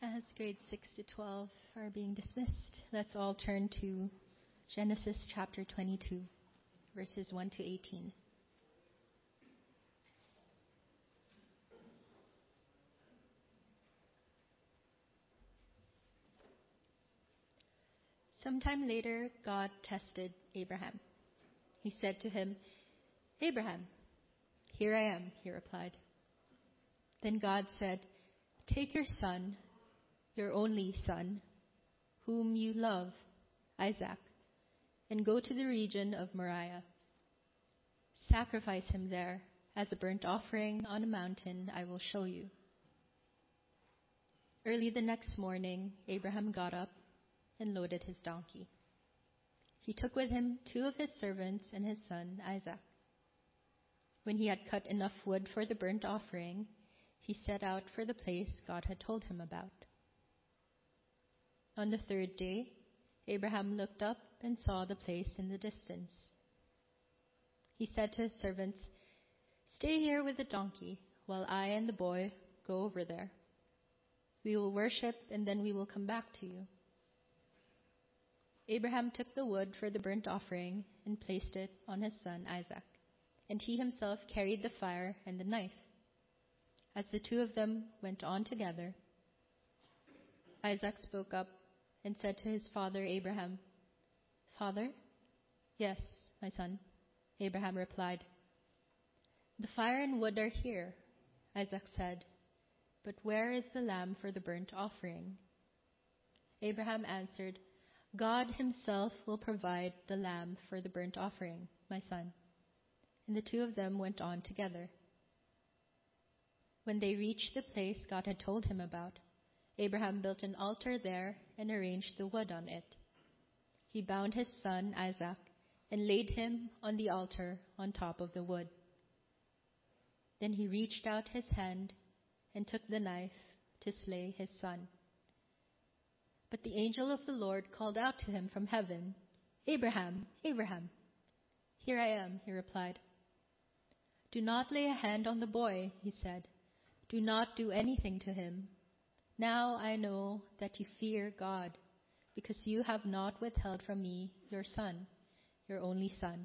As grades 6 to 12 are being dismissed, let's all turn to Genesis chapter 22, verses 1 to 18. Sometime later, God tested Abraham. He said to him, "Abraham." "Here I am," he replied. Then God said, "Take your son, your only son, whom you love, Isaac, and go to the region of Moriah. Sacrifice him there as a burnt offering on a mountain I will show you." Early the next morning, Abraham got up and loaded his donkey. He took with him 2 of his servants and his son Isaac. When he had cut enough wood for the burnt offering, he set out for the place God had told him about. On the 3rd day, Abraham looked up and saw the place in the distance. He said to his servants, "Stay here with the donkey while I and the boy go over there. We will worship and then we will come back to you." Abraham took the wood for the burnt offering and placed it on his son Isaac, and he himself carried the fire and the knife. As the 2 of them went on together, Isaac spoke up and said to his father Abraham, "Father?" "Yes, my son," Abraham replied. "The fire and wood are here," Isaac said, "but where is the lamb for the burnt offering?" Abraham answered, "God himself will provide the lamb for the burnt offering, my son." And the 2 of them went on together. When they reached the place God had told him about, Abraham built an altar there and arranged the wood on it. He bound his son Isaac and laid him on the altar on top of the wood. Then he reached out his hand and took the knife to slay his son. But the angel of the Lord called out to him from heaven, "Abraham, Abraham." "Here I am," he replied. "Do not lay a hand on the boy," he said. "Do not do anything to him. Now I know that you fear God, because you have not withheld from me your son, your only son."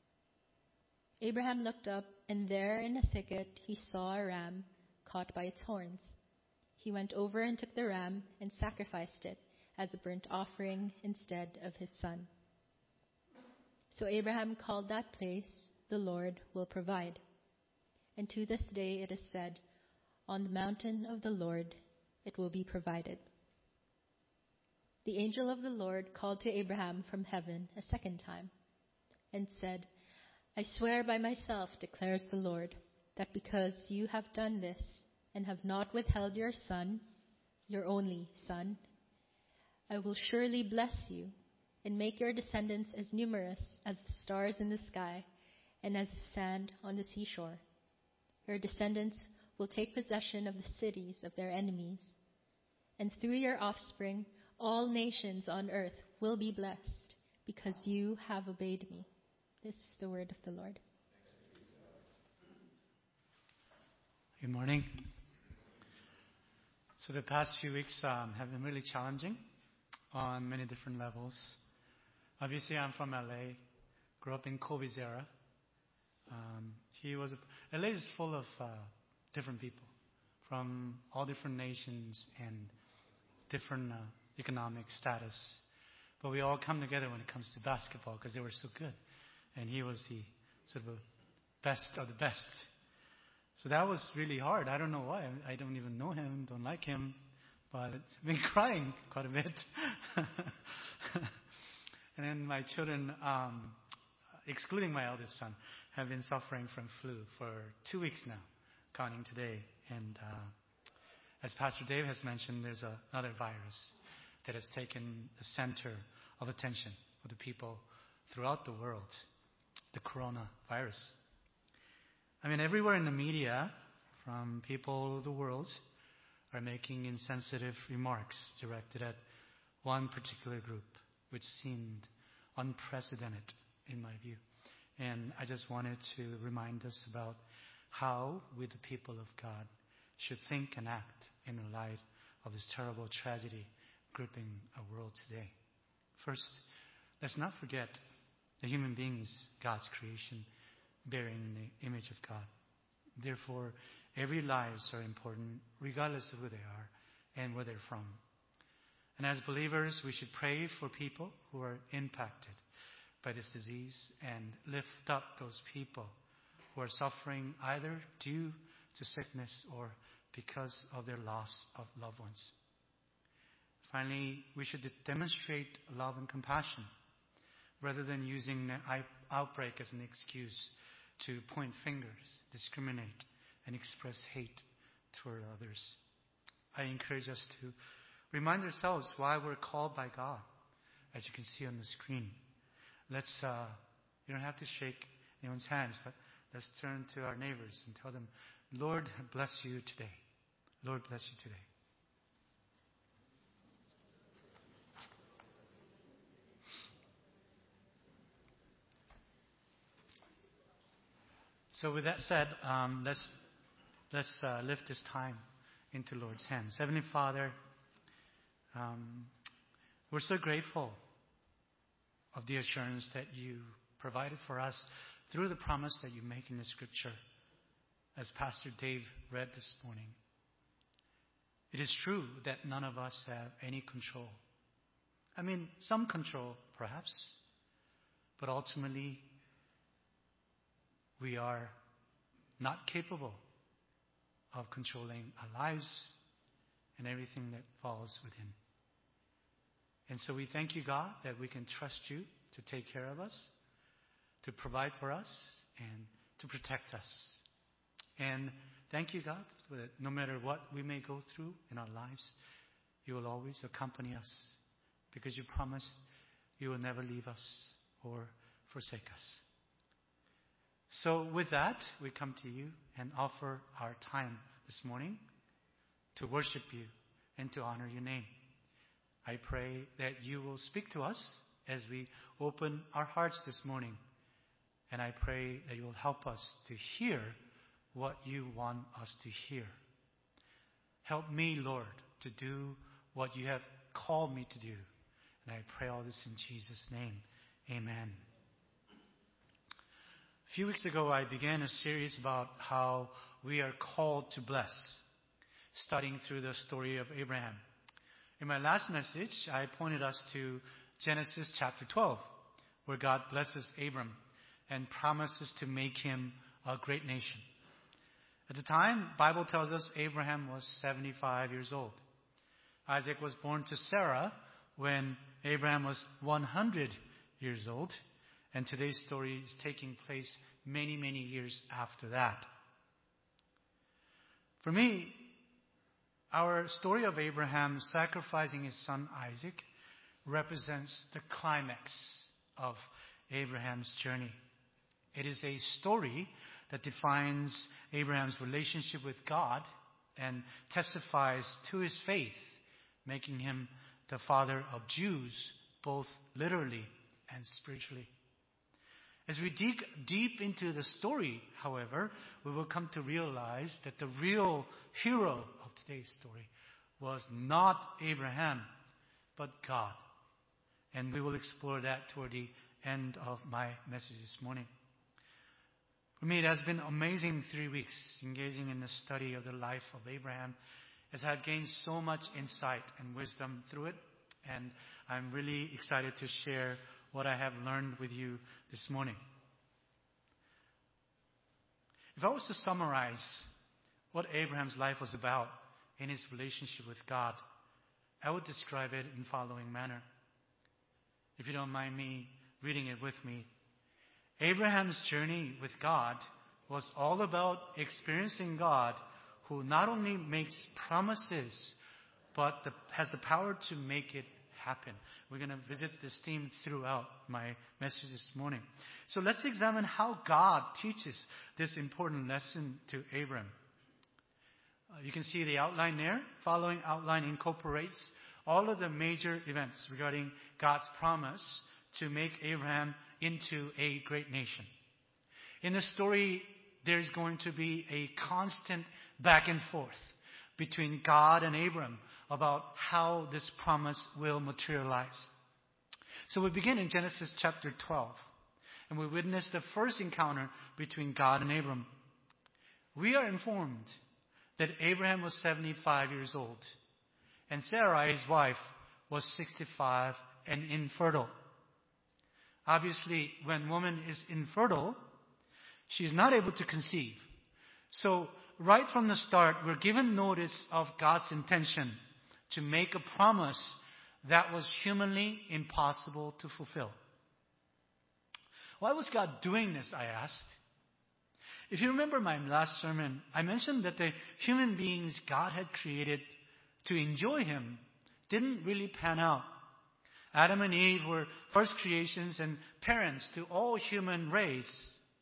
Abraham looked up, and there in a thicket he saw a ram caught by its horns. He went over and took the ram and sacrificed it as a burnt offering instead of his son. So Abraham called that place, "The Lord will provide." And to this day it is said, "On the mountain of the Lord it will be provided." The angel of the Lord called to Abraham from heaven a second time and said, "I swear by myself, declares the Lord, that because you have done this and have not withheld your son, your only son, I will surely bless you and make your descendants as numerous as the stars in the sky and as the sand on the seashore. Your descendants will take possession of the cities of their enemies, and through your offspring all nations on earth will be blessed because you have obeyed me." This is the word of the Lord. Good morning. So the past few weeks have been really challenging on many different levels. Obviously, I'm from LA, grew up in Kobe's era. LA is full of different people from all different nations and different economic status. But we all come together when it comes to basketball because they were so good. And he was the sort of best of the best. So that was really hard. I don't know why. I don't even know him, don't like him. But I've been crying quite a bit. And then my children, excluding my eldest son, have been suffering from flu for 2 weeks now, counting today. And as Pastor Dave has mentioned, there's another virus that has taken the center of attention of the people throughout the world, the coronavirus. I mean, everywhere in the media, from people all over the world, are making insensitive remarks directed at one particular group, which seemed unprecedented in my view. And I just wanted to remind us about how we, the people of God, should think and act in the light of this terrible tragedy gripping our world today. First, let's not forget the human being is God's creation, bearing the image of God. Therefore, every lives are important, regardless of who they are and where they're from. And as believers, we should pray for people who are impacted by this disease and lift up those people who are suffering either due to sickness or because of their loss of loved ones. Finally, we should demonstrate love and compassion rather than using the outbreak as an excuse to point fingers, discriminate, and express hate toward others. I encourage us to remind ourselves why we're called by God, as you can see on the screen. Let's, you don't have to shake anyone's hands, but let's turn to our neighbors and tell them, Lord bless you today. Lord bless you today. So with that said, let's lift this time into Lord's hands. Heavenly Father, we're so grateful of the assurance that you provided for us through the promise that you make in the Scripture, as Pastor Dave read this morning. It is true that none of us have any control. I mean, some control, perhaps, but ultimately, we are not capable of controlling our lives and everything that falls within. And so we thank you, God, that we can trust you to take care of us, to provide for us, and to protect us. And thank you, God, that no matter what we may go through in our lives, you will always accompany us, because you promised you will never leave us or forsake us. So with that, we come to you and offer our time this morning to worship you and to honor your name. I pray that you will speak to us as we open our hearts this morning. And I pray that you will help us to hear what you want us to hear. Help me, Lord, to do what you have called me to do. And I pray all this in Jesus' name. Amen. A few weeks ago, I began a series about how we are called to bless, studying through the story of Abraham. In my last message, I pointed us to Genesis chapter 12, where God blesses Abram and promises to make him a great nation. At the time, the Bible tells us Abraham was 75 years old. Isaac was born to Sarah when Abraham was 100 years old. And today's story is taking place many, many years after that. For me, our story of Abraham sacrificing his son Isaac represents the climax of Abraham's journey. It is a story that defines Abraham's relationship with God and testifies to his faith, making him the father of Jews, both literally and spiritually. As we dig deep into the story, however, we will come to realize that the real hero of today's story was not Abraham, but God. And we will explore that toward the end of my message this morning. For me, it has been amazing 3 weeks engaging in the study of the life of Abraham, as I have gained so much insight and wisdom through it. And I'm really excited to share what I have learned with you this morning. If I was to summarize what Abraham's life was about in his relationship with God, I would describe it in the following manner. If you don't mind me reading it with me. Abraham's journey with God was all about experiencing God, who not only makes promises, but has the power to make it happen. We're going to visit this theme throughout my message this morning. So let's examine how God teaches this important lesson to Abram. You can see the outline there. Following outline incorporates all of the major events regarding God's promise to make Abraham into a great nation. In the story, there's going to be a constant back and forth between God and Abram about how this promise will materialize. So we begin in Genesis chapter 12, and we witness the first encounter between God and Abram. We are informed that Abraham was 75 years old, and Sarai, his wife, was 65 and infertile. Obviously, when woman is infertile, she's not able to conceive. So, right from the start, we're given notice of God's intention to make a promise that was humanly impossible to fulfill. Why was God doing this, I asked? If you remember my last sermon, I mentioned that the human beings God had created to enjoy Him didn't really pan out. Adam and Eve were first creations and parents to all human race.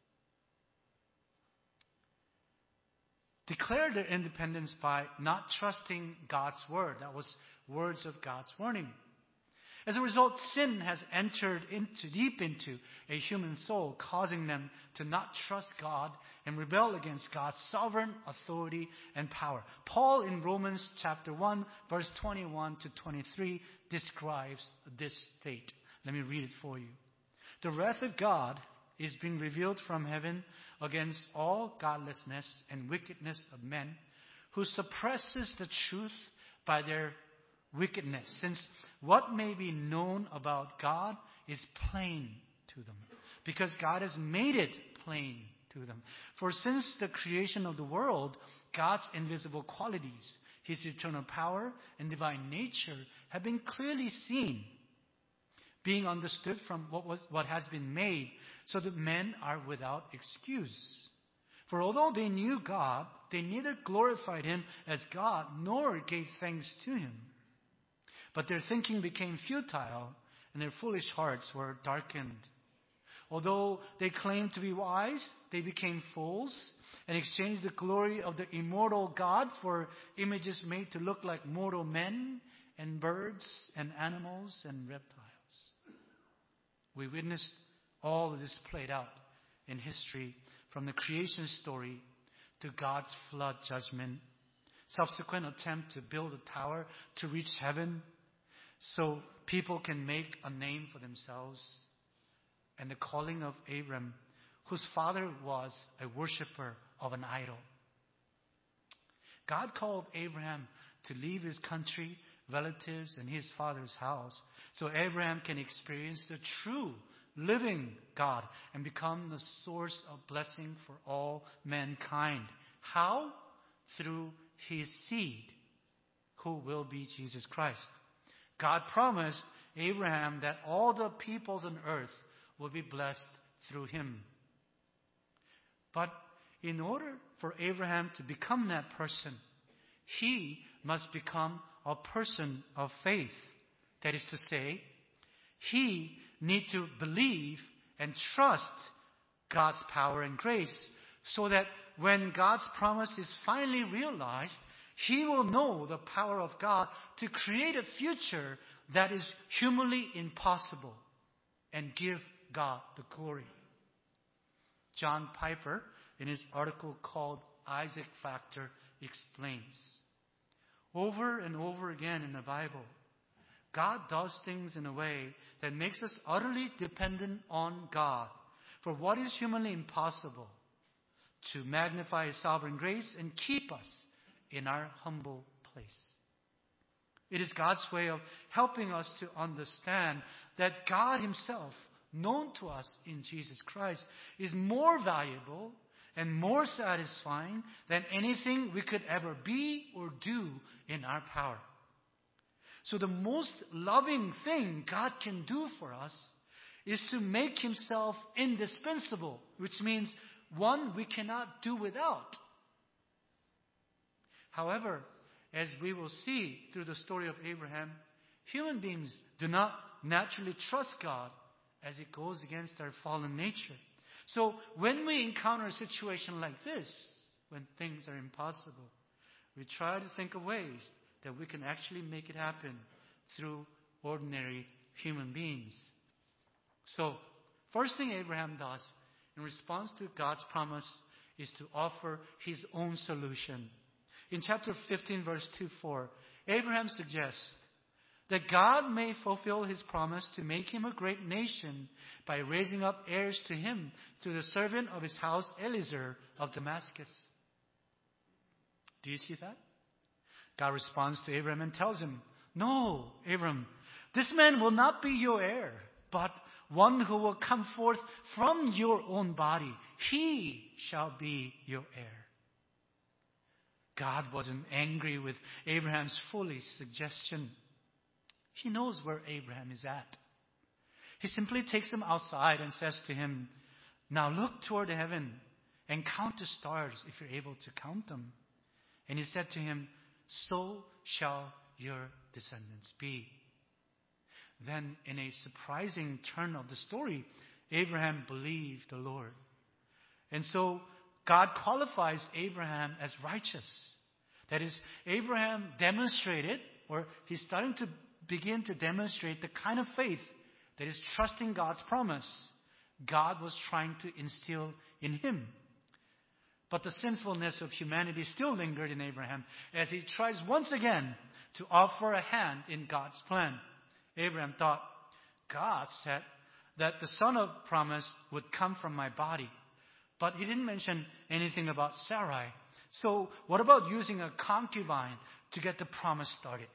Declared their independence by not trusting God's word. That was words of God's warning. As a result, sin has entered deep into a human soul, causing them to not trust God and rebel against God's sovereign authority and power. Paul in Romans chapter 1, verse 21 to 23 describes this state. Let me read it for you. The wrath of God is being revealed from heaven against all godlessness and wickedness of men who suppresses the truth by their wickedness, since what may be known about God is plain to them, because God has made it plain to them. For since the creation of the world, God's invisible qualities, His eternal power and divine nature have been clearly seen, being understood from what has been made, so that men are without excuse. For although they knew God, they neither glorified Him as God nor gave thanks to Him. But their thinking became futile, and their foolish hearts were darkened. Although they claimed to be wise, they became fools and exchanged the glory of the immortal God for images made to look like mortal men and birds and animals and reptiles. We witnessed all of this played out in history, from the creation story to God's flood judgment, subsequent attempt to build a tower to reach heaven so people can make a name for themselves, and the calling of Abram, whose father was a worshiper of an idol. God called Abraham to leave his country, relatives, and his father's house so Abraham can experience the true living God and become the source of blessing for all mankind. How? Through his seed, who will be Jesus Christ. God promised Abraham that all the peoples on earth will be blessed through him. But in order for Abraham to become that person, he must become a person of faith. That is to say, he needs to believe and trust God's power and grace, so that when God's promise is finally realized, he will know the power of God to create a future that is humanly impossible and give God the glory. John Piper, in his article called Isaac Factor, explains, over and over again in the Bible, God does things in a way that makes us utterly dependent on God for what is humanly impossible, to magnify His sovereign grace and keep us in our humble place. It is God's way of helping us to understand that God Himself, known to us in Jesus Christ, is more valuable and more satisfying than anything we could ever be or do in our power. So the most loving thing God can do for us is to make Himself indispensable, which means one we cannot do without. However, as we will see through the story of Abraham, human beings do not naturally trust God, as it goes against our fallen nature. So when we encounter a situation like this, when things are impossible, we try to think of ways that we can actually make it happen through ordinary human beings. So, first thing Abraham does in response to God's promise is to offer his own solution. In chapter 15, verse 2-4, Abraham suggests that God may fulfill his promise to make him a great nation by raising up heirs to him through the servant of his house, Eliezer of Damascus. Do you see that? God responds to Abraham and tells him, "No, Abram, this man will not be your heir, but one who will come forth from your own body. He shall be your heir." God wasn't angry with Abraham's foolish suggestion. He knows where Abraham is at. He simply takes him outside and says to him, "Now look toward heaven and count the stars if you're able to count them." And he said to him, "So shall your descendants be." Then, in a surprising turn of the story, Abraham believed the Lord. And so God qualifies Abraham as righteous. That is, Abraham demonstrated, or he's starting to begin to demonstrate the kind of faith that is trusting God's promise God was trying to instill in him. But the sinfulness of humanity still lingered in Abraham as he tries once again to offer a hand in God's plan. Abraham thought, God said that the son of promise would come from my body. But he didn't mention anything about Sarai. So what about using a concubine to get the promise started?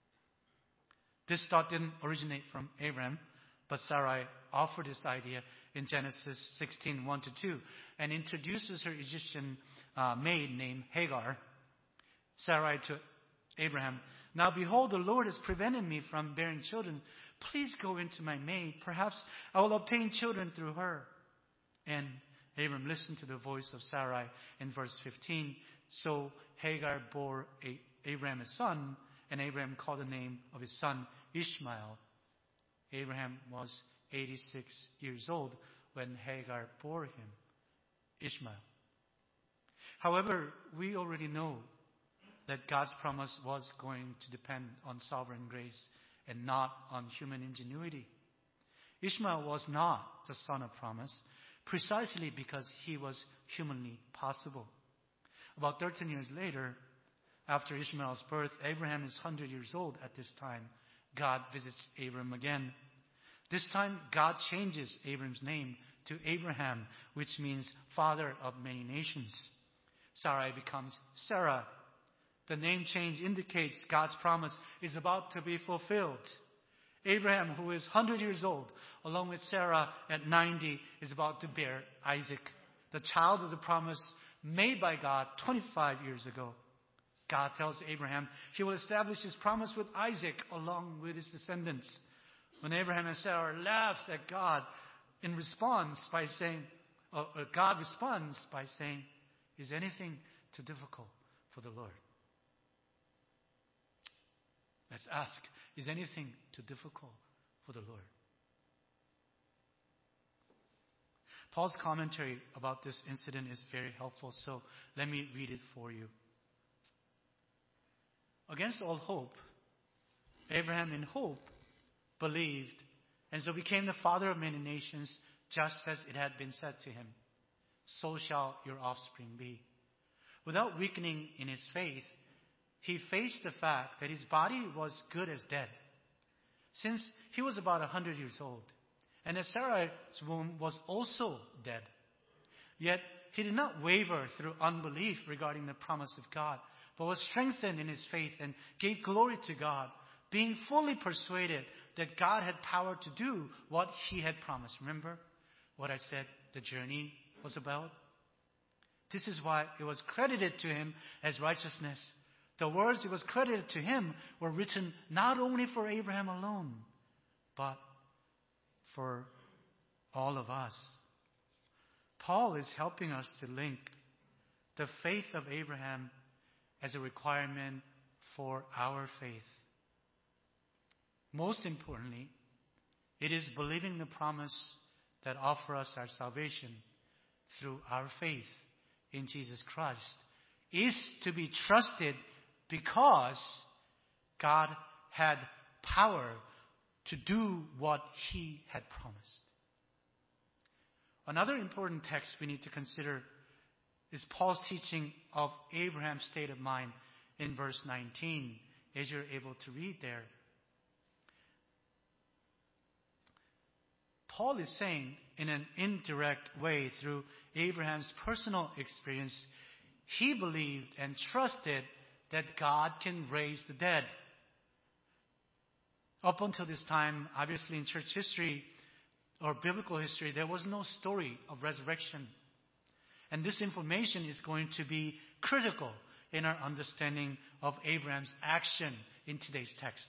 This thought didn't originate from Abraham, but Sarai offered this idea in Genesis 16, 1-2, and introduces her Egyptian maid named Hagar. Sarai to Abraham, "Now behold, the Lord has prevented me from bearing children. Please go into my maid. Perhaps I will obtain children through her." And Abram listened to the voice of Sarai in verse 15. So Hagar bore Abraham a son, and Abraham called the name of his son Ishmael. Abraham was 86 years old when Hagar bore him Ishmael. However, we already know that God's promise was going to depend on sovereign grace and not on human ingenuity. Ishmael was not the son of promise precisely because he was humanly possible. About 13 years later, after Ishmael's birth, Abraham is 100 years old at this time. God visits Abram again. This time, God changes Abram's name to Abraham, which means father of many nations. Sarai becomes Sarah. The name change indicates God's promise is about to be fulfilled. Abraham, who is 100 years old, along with Sarah at 90, is about to bear Isaac, the child of the promise made by God 25 years ago. God tells Abraham he will establish his promise with Isaac along with his descendants. When Abraham and Sarah laughs at God in response by saying, God responds by saying, "Is anything too difficult for the Lord?" Let's ask, is anything too difficult for the Lord? Paul's commentary about this incident is very helpful, so let me read it for you. Against all hope, Abraham in hope believed, and so became the father of many nations, just as it had been said to him, "So shall your offspring be." Without weakening in his faith, he faced the fact that his body was good as dead, since he was about 100 years old, and that Sarah's womb was also dead. Yet he did not waver through unbelief regarding the promise of God, but was strengthened in his faith and gave glory to God, being fully persuaded that God had power to do what he had promised. Remember what I said the journey was about? This is why it was credited to him as righteousness. The words it was credited to him were written not only for Abraham alone, but for all of us. Paul is helping us to link the faith of Abraham as a requirement for our faith. Most importantly, it is believing the promise that offers us our salvation through our faith in Jesus Christ is to be trusted because God had power to do what he had promised. Another important text we need to consider is Paul's teaching of Abraham's state of mind in verse 19, as you're able to read there. Paul is saying in an indirect way through Abraham's personal experience, he believed and trusted that God can raise the dead. Up until this time, obviously in church history or biblical history, there was no story of resurrection. And this information is going to be critical in our understanding of Abraham's action in today's text.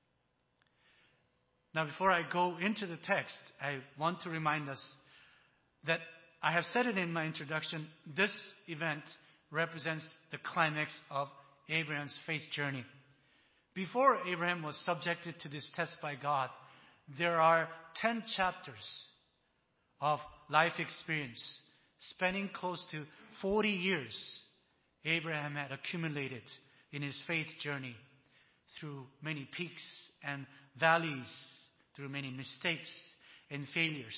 Now, before I go into the text, I want to remind us that I have said it in my introduction, this event represents the climax of Abraham's faith journey. Before Abraham was subjected to this test by God, there are 10 chapters of life experience, spanning close to 40 years Abraham had accumulated in his faith journey through many peaks and valleys, through many mistakes and failures.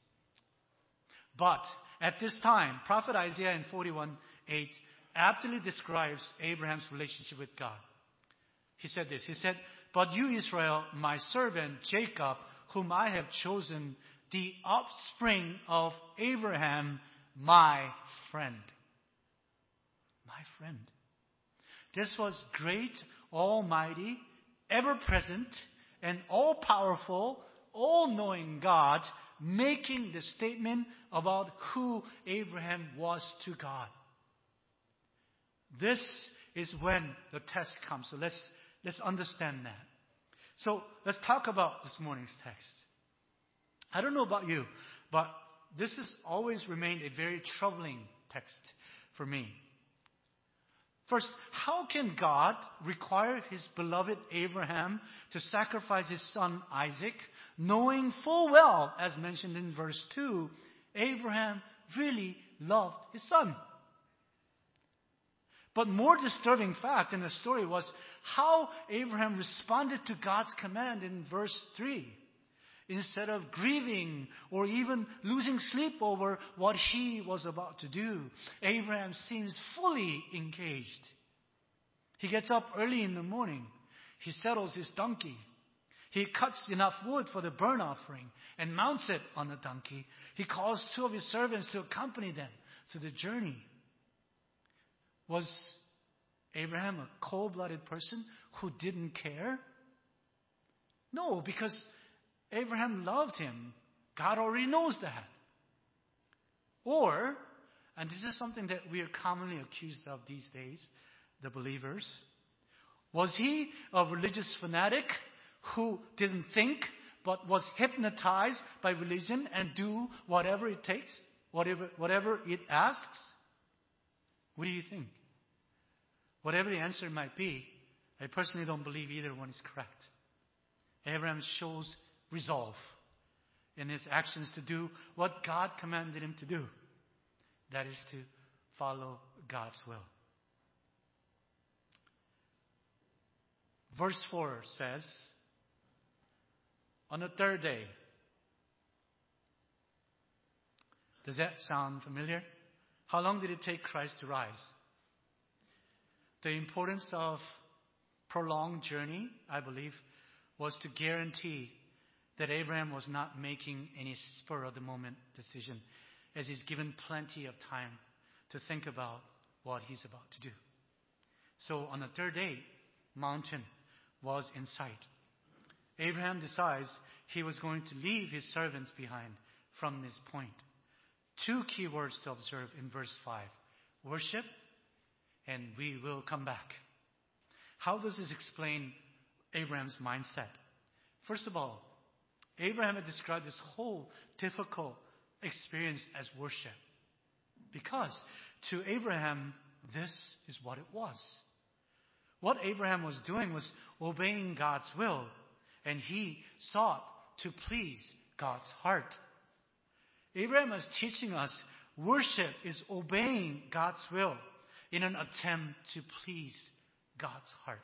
But at this time, Prophet Isaiah in 41:8 aptly describes Abraham's relationship with God. He said this, he said, "But you, Israel, my servant, Jacob, whom I have chosen, the offspring of Abraham, my friend." My friend. This was great, almighty, ever-present, and all-powerful, all-knowing God making the statement about who Abraham was to God. This is when the test comes. So let's understand that. So let's talk about this morning's text. I don't know about you, but this has always remained a very troubling text for me. First, how can God require his beloved Abraham to sacrifice his son Isaac, knowing full well, as mentioned in verse 2, Abraham really loved his son? But more disturbing fact in the story was how Abraham responded to God's command in verse 3. Instead of grieving or even losing sleep over what he was about to do, Abraham seems fully engaged. He gets up early in the morning. He settles his donkey. He cuts enough wood for the burnt offering and mounts it on the donkey. He calls 2 of his servants to accompany them to the journey. Was Abraham a cold-blooded person who didn't care? No, because Abraham loved him. God already knows that. Or, and this is something that we are commonly accused of these days, the believers, was he a religious fanatic who didn't think but was hypnotized by religion and do whatever it takes, whatever it asks? What do you think? Whatever the answer might be, I personally don't believe either one is correct. Abraham shows resolve in his actions to do what God commanded him to do. That is to follow God's will. Verse 4 says, on the third day. Does that sound familiar? How long did it take Christ to rise? The importance of prolonged journey, I believe, was to guarantee that Abraham was not making any spur-of-the-moment decision, as he's given plenty of time to think about what he's about to do. So on the third day, mountain was in sight. Abraham decides he was going to leave his servants behind from this point. 2 key words to observe in verse 5. Worship and we will come back. How does this explain Abraham's mindset? First of all, Abraham had described this whole difficult experience as worship. Because to Abraham, this is what it was. What Abraham was doing was obeying God's will, and he sought to please God's heart. Abraham is teaching us worship is obeying God's will in an attempt to please God's heart.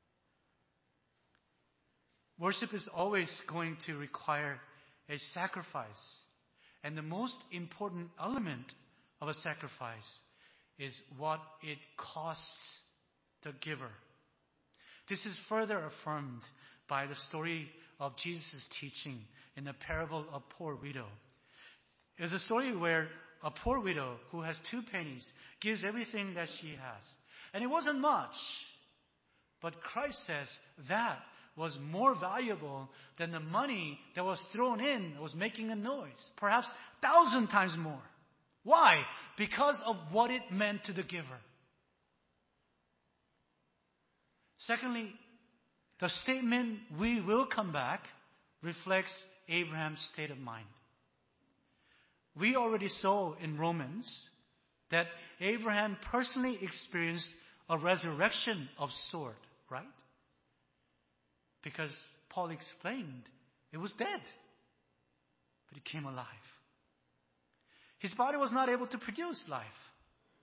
Worship is always going to require a sacrifice. And the most important element of a sacrifice is what it costs the giver. This is further affirmed by the story of Jesus' teaching in the parable of poor widow. It's a story where a poor widow who has 2 pennies gives everything that she has. And it wasn't much. But Christ says that was more valuable than the money that was thrown in, that was making a noise. Perhaps 1,000 times more. Why? Because of what it meant to the giver. Secondly, the statement, "we will come back," reflects Abraham's state of mind. We already saw in Romans that Abraham personally experienced a resurrection of sort, right? Because Paul explained it was dead, but it came alive. His body was not able to produce life,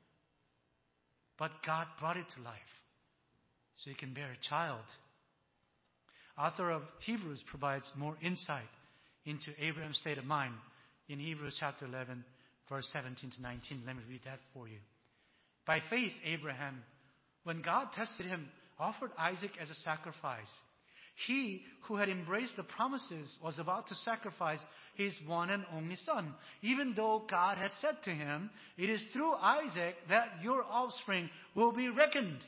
but God brought it to life so he can bear a child. Author of Hebrews provides more insight into Abraham's state of mind in Hebrews chapter 11, verse 17 to 19. Let me read that for you. By faith, Abraham, when God tested him, offered Isaac as a sacrifice. He who had embraced the promises was about to sacrifice his one and only son, even though God had said to him, "It is through Isaac that your offspring will be reckoned."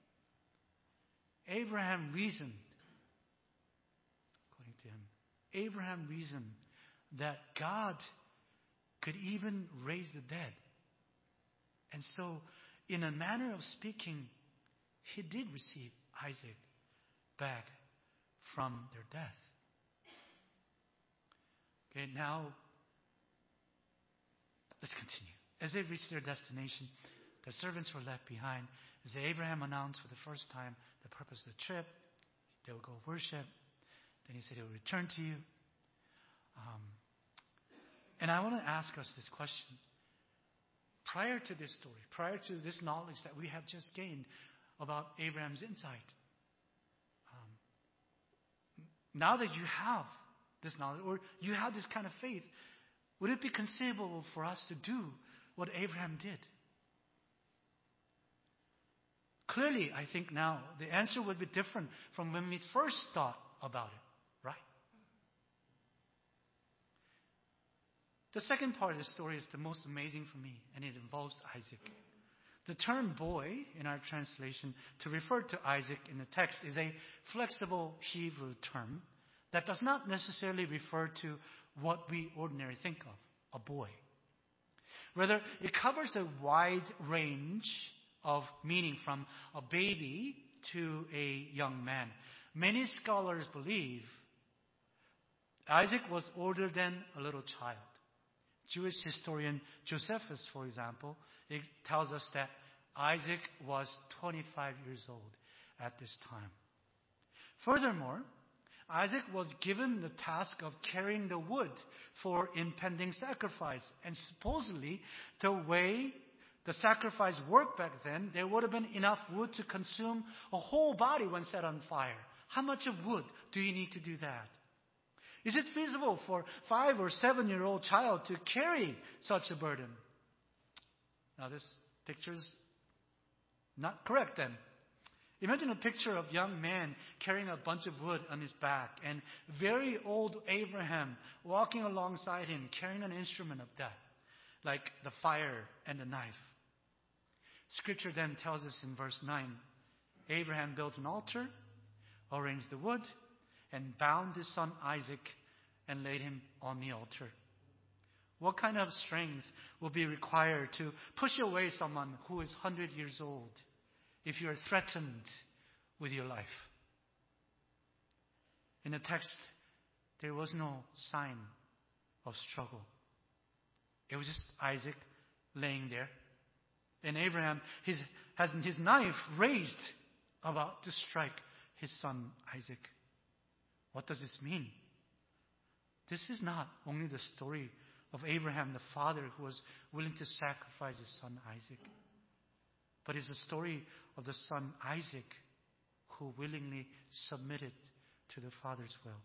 Abraham reasoned that God could even raise the dead. And so, in a manner of speaking, he did receive Isaac back from their death. Okay, now, let's continue. As they reached their destination, the servants were left behind. As Abraham announced for the first time the purpose of the trip, they will go worship. Then he said he will return to you. And I want to ask us this question. Prior to this story, prior to this knowledge that we have just gained about Abraham's insight, now that you have this knowledge, or you have this kind of faith, would it be conceivable for us to do what Abraham did? Clearly, I think now the answer would be different from when we first thought about it, right? The second part of the story is the most amazing for me, and it involves Isaac. The term boy in our translation to refer to Isaac in the text is a flexible Hebrew term that does not necessarily refer to what we ordinarily think of, a boy. Rather, it covers a wide range of meaning from a baby to a young man. Many scholars believe Isaac was older than a little child. Jewish historian Josephus, for example, it tells us that Isaac was 25 years old at this time. Furthermore, Isaac was given the task of carrying the wood for impending sacrifice. And supposedly, the way the sacrifice worked back then, there would have been enough wood to consume a whole body when set on fire. How much of wood do you need to do that? Is it feasible for a 5 or 7-year-old child to carry such a burden? Now this picture is not correct then. Imagine a picture of a young man carrying a bunch of wood on his back and very old Abraham walking alongside him carrying an instrument of death, like the fire and the knife. Scripture then tells us in verse 9, Abraham built an altar, arranged the wood, and bound his son Isaac and laid him on the altar. What kind of strength will be required to push away someone who is 100 years old if you are threatened with your life? In the text, there was no sign of struggle. It was just Isaac laying there. And Abraham has his knife raised, about to strike his son Isaac. What does this mean? This is not only the story of Abraham, the father, who was willing to sacrifice his son Isaac, but it's the story of the son Isaac who willingly submitted to the father's will.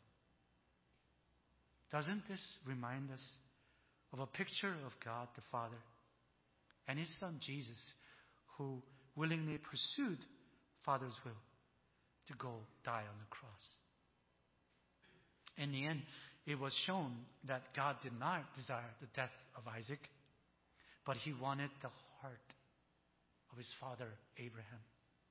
Doesn't this remind us of a picture of God the Father and his son Jesus, who willingly pursued Father's will to go die on the cross. In the end, it was shown that God did not desire the death of Isaac, but he wanted the heart of his father Abraham.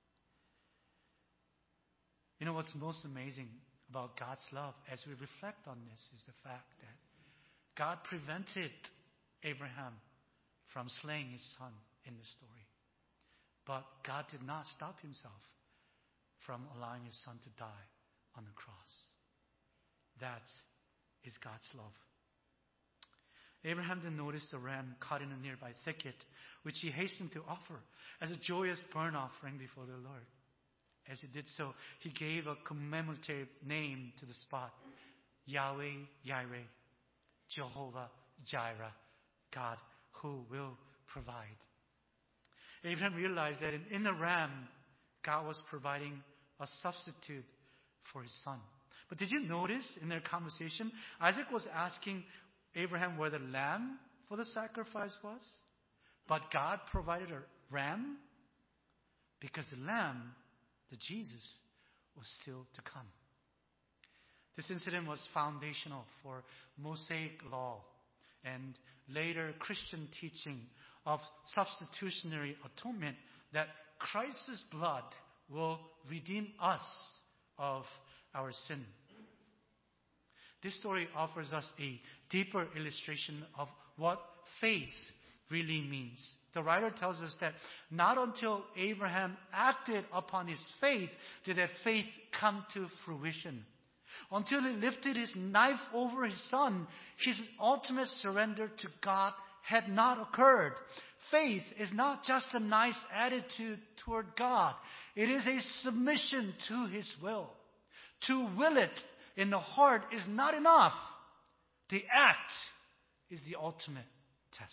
You know what's most amazing about God's love as we reflect on this is the fact that God prevented Abraham from slaying his son in the story. But God did not stop himself from allowing his son to die on the cross. That is God's love. Abraham then noticed a ram caught in a nearby thicket, which he hastened to offer as a joyous burnt offering before the Lord. As he did so, he gave a commemorative name to the spot: Yahweh Yireh, Jehovah Jireh, God who will provide. Abraham realized that in the ram, God was providing a substitute for his son. But did you notice in their conversation, Isaac was asking Abraham where the lamb for the sacrifice was? But God provided a ram because the lamb, the Jesus, was still to come. This incident was foundational for Mosaic law and later Christian teaching of substitutionary atonement, that Christ's blood will redeem us of our sin. This story offers us a deeper illustration of what faith really means. The writer tells us that not until Abraham acted upon his faith did that faith come to fruition. Until he lifted his knife over his son, his ultimate surrender to God had not occurred. Faith is not just a nice attitude toward God. It is a submission to his will. To will it in the heart is not enough. The act is the ultimate test.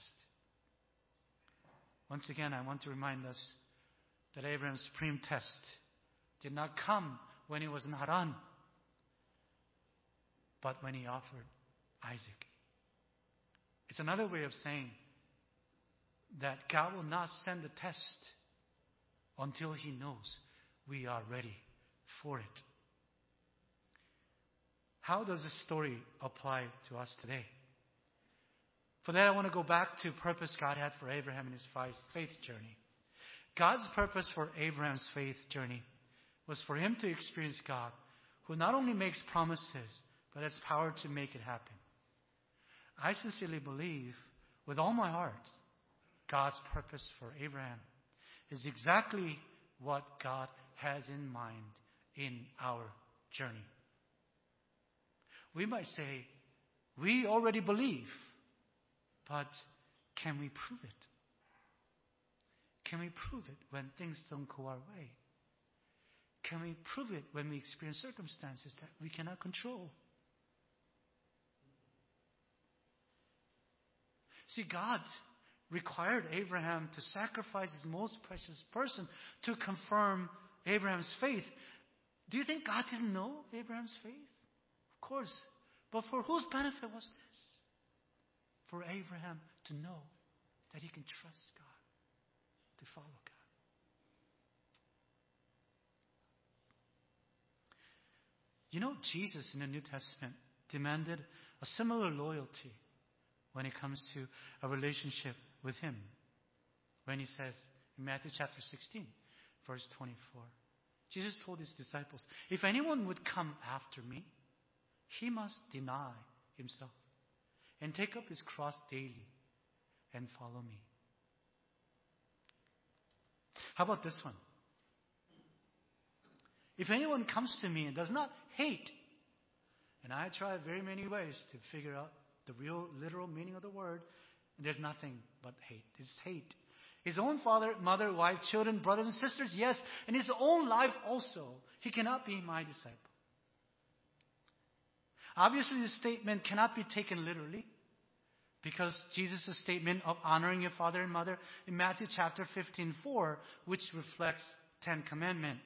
Once again, I want to remind us that Abraham's supreme test did not come when he was in Haran, but when he offered Isaac. It's another way of saying that God will not send the test until he knows we are ready for it. How does this story apply to us today? For that, I want to go back to purpose God had for Abraham in his faith journey. God's purpose for Abraham's faith journey was for him to experience God, who not only makes promises, but has power to make it happen. I sincerely believe with all my heart, God's purpose for Abraham is exactly what God has in mind in our journey. We might say, we already believe, but can we prove it? Can we prove it when things don't go our way? Can we prove it when we experience circumstances that we cannot control? See, God required Abraham to sacrifice his most precious person to confirm Abraham's faith. Do you think God didn't know Abraham's faith? Of course. But for whose benefit was this? For Abraham to know that he can trust God, to follow God. You know, Jesus in the New Testament demanded a similar loyalty when it comes to a relationship with him. When he says in Matthew chapter 16, verse 24, Jesus told his disciples, if anyone would come after me, he must deny himself and take up his cross daily and follow me. How about this one? If anyone comes to me and does not hate, and I tried very many ways to figure out the real literal meaning of the word, and there's nothing but hate. It's hate. His own father, mother, wife, children, brothers and sisters, yes, and his own life also. He cannot be my disciple. Obviously, this statement cannot be taken literally, because Jesus' statement of honoring your father and mother in Matthew chapter 15:4, which reflects 10 Commandments.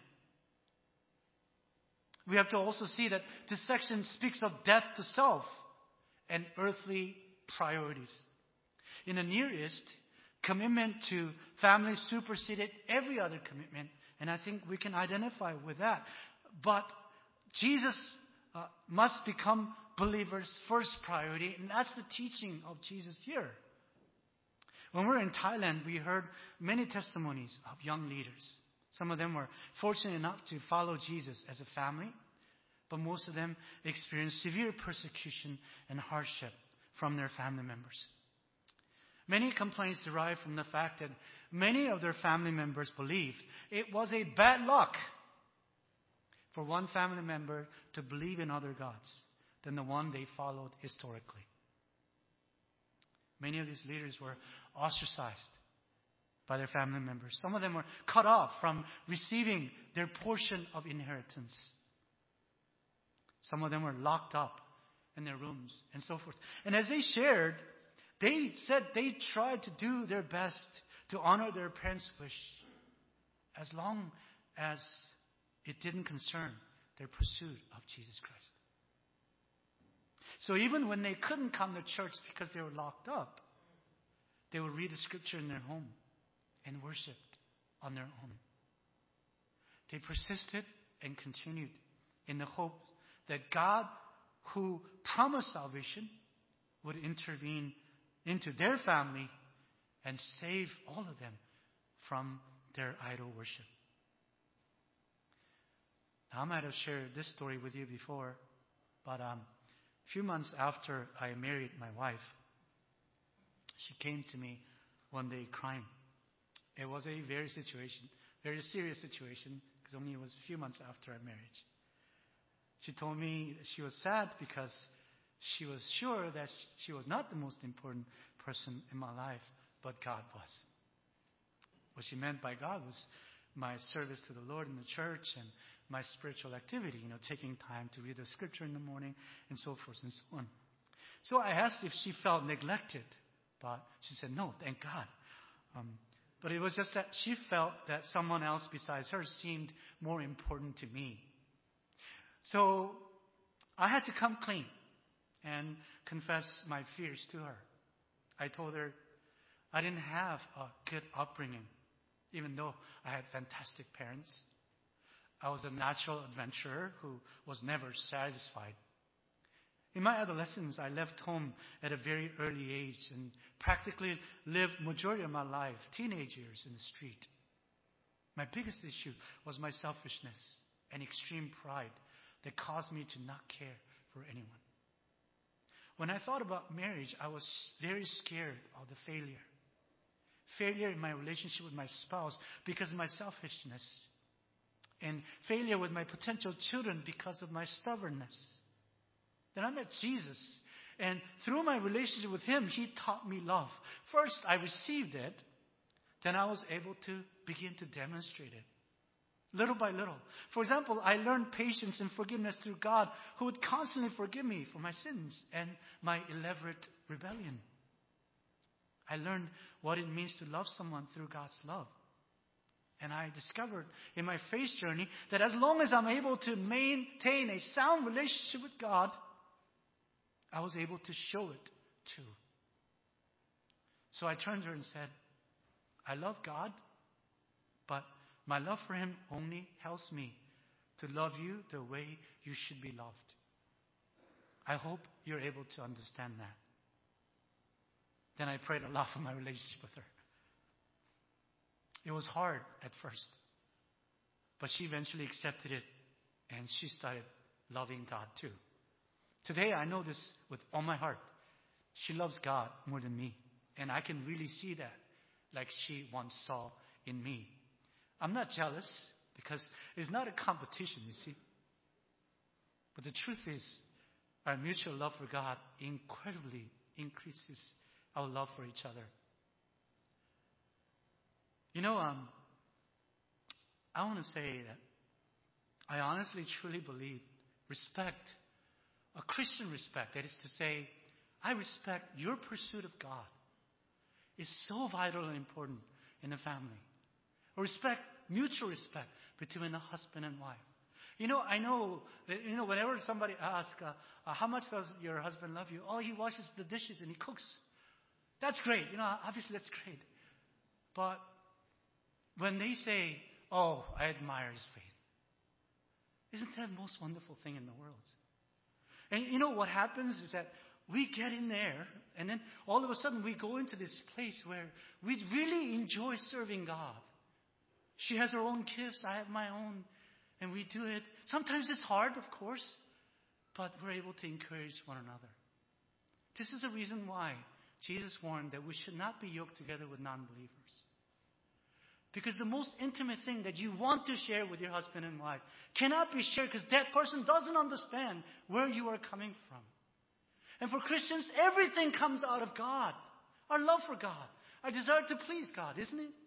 We have to also see that this section speaks of death to self and earthly priorities. In the Near East, commitment to family superseded every other commitment. And I think we can identify with that. But Jesus must become believers' first priority. And that's the teaching of Jesus here. When we were in Thailand, we heard many testimonies of young leaders. Some of them were fortunate enough to follow Jesus as a family, but most of them experienced severe persecution and hardship from their family members. Many complaints derive from the fact that many of their family members believed it was a bad luck for one family member to believe in other gods than the one they followed historically. Many of these leaders were ostracized by their family members. Some of them were cut off from receiving their portion of inheritance. Some of them were locked up in their rooms and so forth. And as they shared, they said they tried to do their best to honor their parents' wish as long as it didn't concern their pursuit of Jesus Christ. So even when they couldn't come to church because they were locked up, they would read the scripture in their home and worshiped on their own. They persisted and continued in the hope that God, who promised salvation, would intervene into their family and save all of them from their idol worship. Now, I might have shared this story with you before, but a few months after I married my wife, she came to me one day crying. It was a very serious situation, because only it was a few months after our marriage. She told me she was sad because she was sure that she was not the most important person in my life, but God was. What she meant by God was my service to the Lord in the church and my spiritual activity, taking time to read the scripture in the morning and so forth and so on. So I asked if she felt neglected, but she said, no, thank God. But it was just that she felt that someone else besides her seemed more important to me. So I had to come clean and confess my fears to her. I told her I didn't have a good upbringing, even though I had fantastic parents. I was a natural adventurer who was never satisfied. In my adolescence, I left home at a very early age and practically lived majority of my life, teenage years, in the street. My biggest issue was my selfishness and extreme pride that caused me to not care for anyone. When I thought about marriage, I was very scared of the failure. Failure in my relationship with my spouse because of my selfishness. And failure with my potential children because of my stubbornness. Then I met Jesus. And through my relationship with Him, He taught me love. First, I received it. Then I was able to begin to demonstrate it. Little by little. For example, I learned patience and forgiveness through God, who would constantly forgive me for my sins and my elaborate rebellion. I learned what it means to love someone through God's love. And I discovered in my faith journey that as long as I'm able to maintain a sound relationship with God, I was able to show it too. So I turned to her and said, I love God, but my love for Him only helps me to love you the way you should be loved. I hope you're able to understand that. Then I prayed a lot for my relationship with her. It was hard at first, but she eventually accepted it, and she started loving God too. Today, I know this with all my heart. She loves God more than me, and I can really see that, like she once saw in me. I'm not jealous, because it's not a competition, you see. But the truth is, our mutual love for God incredibly increases our love for each other. I want to say that I honestly, truly believe respect, a Christian respect, that is to say, I respect your pursuit of God, is so vital and important in a family. Respect, mutual respect between a husband and wife. I know that, whenever somebody asks, how much does your husband love you? Oh, he washes the dishes and he cooks. That's great. Obviously that's great. But when they say, oh, I admire his faith, isn't that the most wonderful thing in the world? And you know what happens is that we get in there, and then all of a sudden we go into this place where we really enjoy serving God. She has her own gifts, I have my own, and we do it. Sometimes it's hard, of course, but we're able to encourage one another. This is the reason why Jesus warned that we should not be yoked together with non-believers. Because the most intimate thing that you want to share with your husband and wife cannot be shared because that person doesn't understand where you are coming from. And for Christians, everything comes out of God. Our love for God. Our desire to please God, isn't it?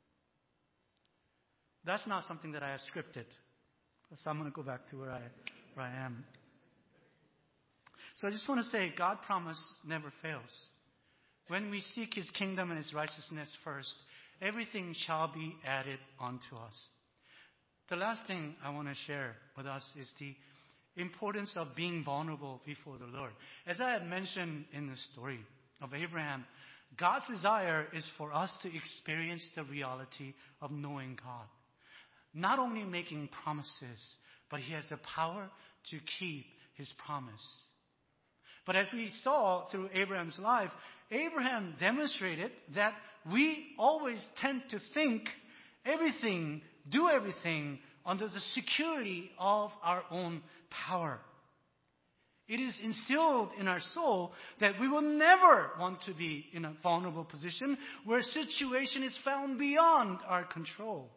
That's not something that I have scripted. So I'm going to go back to where I am. So I just want to say, God's promise never fails. When we seek His kingdom and His righteousness first, everything shall be added unto us. The last thing I want to share with us is the importance of being vulnerable before the Lord. As I have mentioned in the story of Abraham, God's desire is for us to experience the reality of knowing God. Not only making promises, but He has the power to keep His promise. But as we saw through Abraham's life, Abraham demonstrated that we always tend to think everything, do everything under the security of our own power. It is instilled in our soul that we will never want to be in a vulnerable position where a situation is found beyond our control.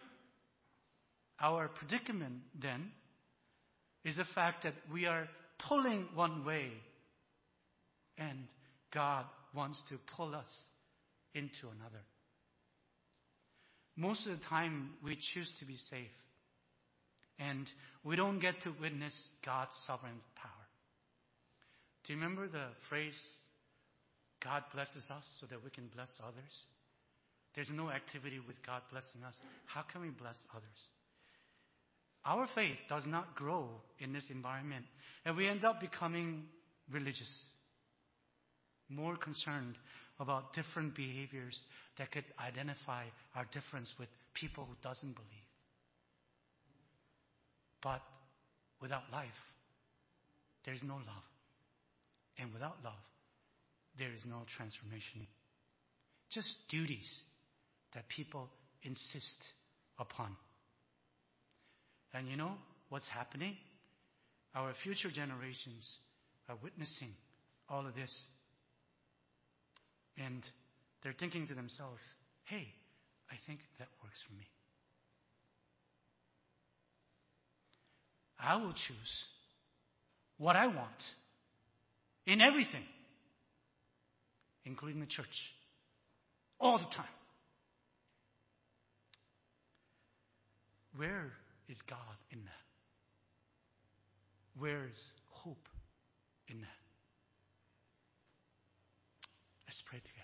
Our predicament, then, is the fact that we are pulling one way and God wants to pull us into another. Most of the time, we choose to be safe. And we don't get to witness God's sovereign power. Do you remember the phrase, God blesses us so that we can bless others? There's no activity with God blessing us. How can we bless others? Our faith does not grow in this environment. And we end up becoming religious. More concerned about different behaviors that could identify our difference with people who doesn't believe. But without life, there's no love. And without love, there is no transformation. Just duties that people insist upon. And you know what's happening? Our future generations are witnessing all of this. And they're thinking to themselves, hey, I think that works for me. I will choose what I want in everything, including the church, all the time. Where is God in that? Where is hope in that? Let's pray together.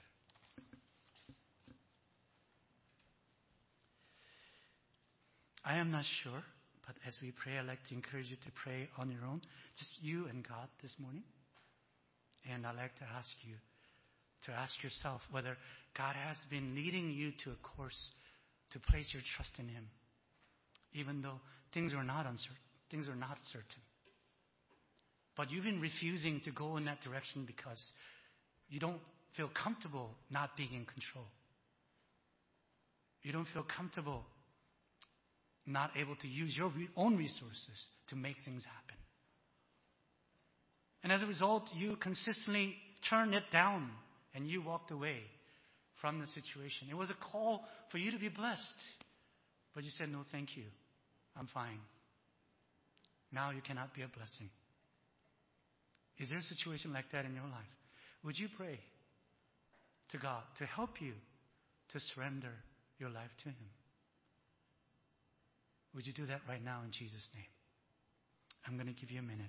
I am not sure, but as we pray, I'd like to encourage you to pray on your own, just you and God this morning. And I'd like to ask you to ask yourself whether God has been leading you to a course to place your trust in Him, even though things are not uncertain, things are not certain. But you've been refusing to go in that direction because you don't feel comfortable not being in control. You don't feel comfortable not able to use your own resources to make things happen. And as a result, you consistently turned it down and you walked away from the situation. It was a call for you to be blessed. But you said, no, thank you. I'm fine. Now you cannot be a blessing. Is there a situation like that in your life? Would you pray to God to help you to surrender your life to Him? Would you do that right now in Jesus' name? I'm going to give you a minute.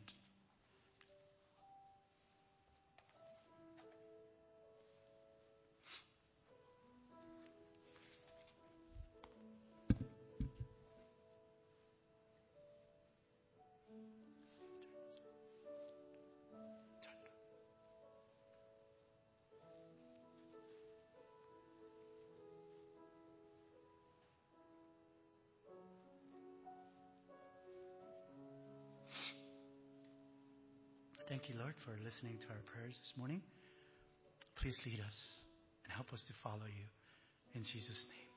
Thank you, Lord, for listening to our prayers this morning. Please lead us and help us to follow you. In Jesus' name,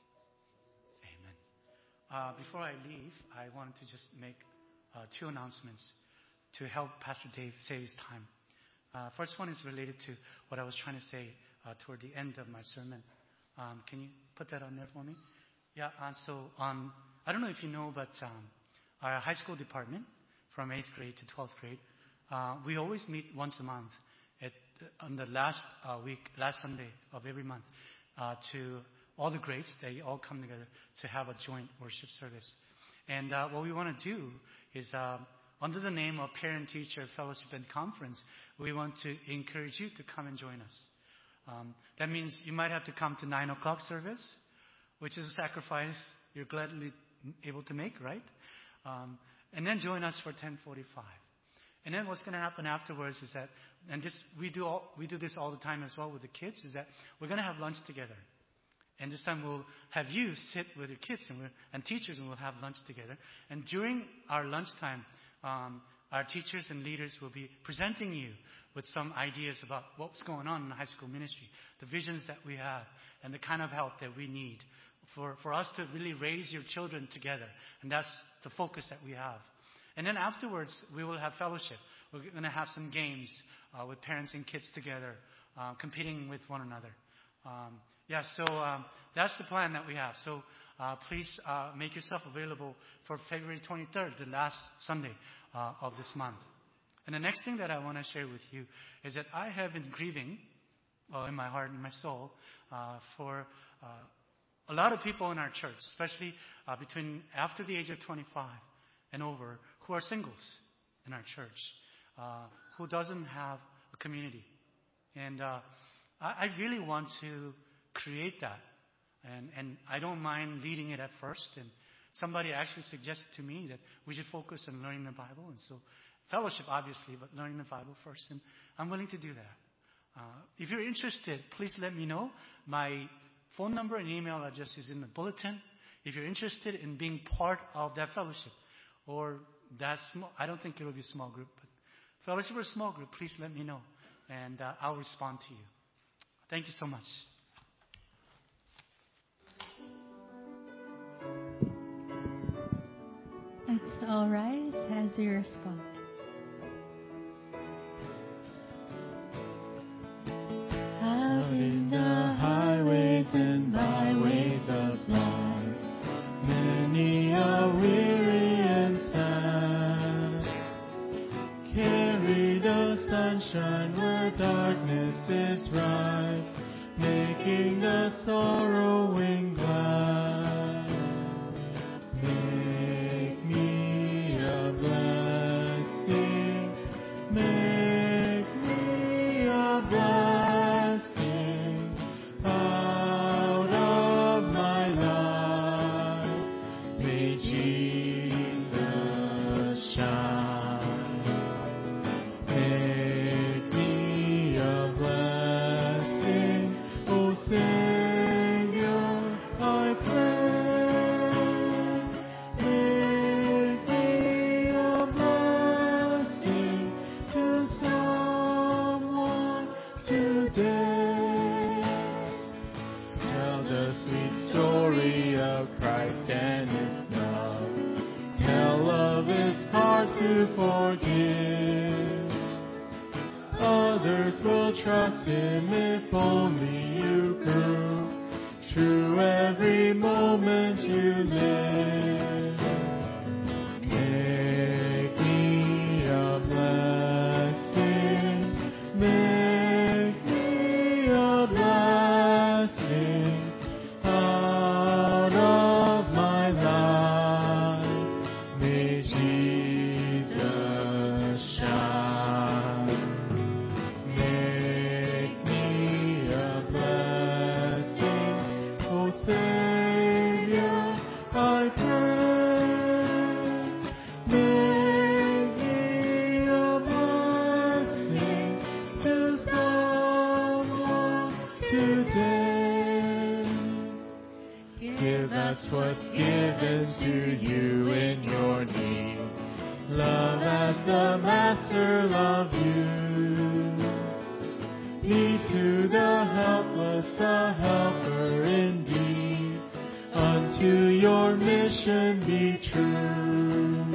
amen. Before I leave, I wanted to just make 2 announcements to help Pastor Dave save his time. First one is related to what I was trying to say toward the end of my sermon. Can you put that on there for me? Yeah, so I don't know if you know, but our high school department from 8th grade to 12th grade, we always meet once a month on the last Sunday of every month to all the grades. They all come together to have a joint worship service. And what we want to do is under the name of Parent Teacher Fellowship and Conference, we want to encourage you to come and join us. That means you might have to come to 9 o'clock service, which is a sacrifice you're gladly able to make, right? And then join us for 10:45. And then what's going to happen afterwards is that, and this we do this all the time as well with the kids, is that we're going to have lunch together. And this time we'll have you sit with your kids and teachers, and we'll have lunch together. And during our lunchtime, our teachers and leaders will be presenting you with some ideas about what's going on in the high school ministry, the visions that we have, and the kind of help that we need for us to really raise your children together. And that's the focus that we have. And then afterwards, we will have fellowship. We're going to have some games with parents and kids together, competing with one another. So that's the plan that we have. So please make yourself available for February 23rd, the last Sunday of this month. And the next thing that I want to share with you is that I have been grieving in my heart and my soul for a lot of people in our church, especially between after the age of 25 and over, who are singles in our church, who doesn't have a community. And I really want to create that. And I don't mind leading it at first. And somebody actually suggested to me that we should focus on learning the Bible. And so fellowship, obviously, but learning the Bible first. And I'm willing to do that. If you're interested, please let me know. My phone number and email address is in the bulletin. If you're interested in being part of that fellowship, or that small, I don't think it will be a small group, but fellowship or a small group, please let me know. And I'll respond to you. Thank you so much. Let's all rise as we respond. Out in the highways and byways of life, many are weary and sad. Carry the sunshine where darkness is bright, making the sorrowing glad. Make me a blessing, make me a blessing out of my life. May Jesus shine. Make me a blessing, O Savior, I pray. Make me a blessing to someone today. Tell the sweet story of Christ and His love. Tell of His heart to forgive. Others will trust Him if only you prove true every moment you live. Make me a blessing, make me a blessing out of my life. May Jesus shine. Make me a blessing, O Savior, I pray. Make me a blessing to someone today. Give us what's given to you in your need. Love as the Master loved you. Be to the helpless a helper indeed. Unto your mission be true.